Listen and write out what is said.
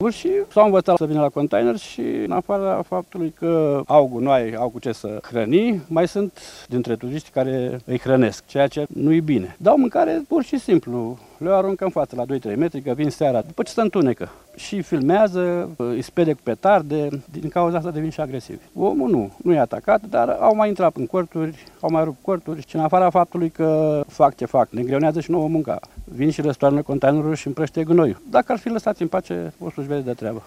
Și s-au învățat să vină la container și, în afara faptului că au gunoi, au cu ce să hrăni, mai sunt dintre turiști care îi hrănesc, ceea ce nu e bine. Dau mâncare pur și simplu, le aruncă în față la 2-3 metri, că vin seara, după ce se întunecă. Și filmează, îi spede cu petarde, din cauza asta devin și agresivi. Omul nu e atacat, dar au mai intrat în corturi, au mai rupt corturi și în afara faptului că fac ce fac, ne îngreunează și nouă munca. Vin și răstoarnă containerul și împrăștie gunoiul. Dacă ar fi lăsați în pace, o să-și vede de treabă.